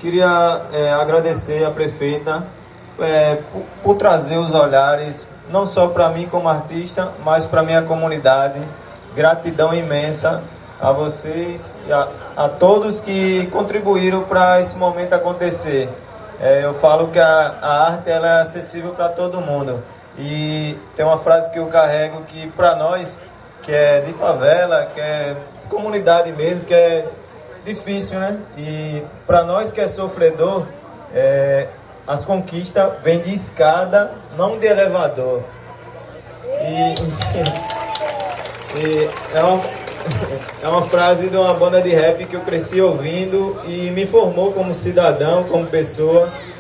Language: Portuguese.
Queria agradecer a prefeita por trazer os olhares, não só para mim como artista, mas para minha comunidade. Gratidão imensa a vocês e a todos que contribuíram para esse momento acontecer. Eu falo que a arte ela é acessível para todo mundo. E tem uma frase que eu carrego que para nós, que é de favela, que é de comunidade mesmo, que é difícil, né? E para nós que é sofredor, as conquistas vêm de escada, não de elevador. E é uma frase de uma banda de rap que eu cresci ouvindo e me formou como cidadão, como pessoa.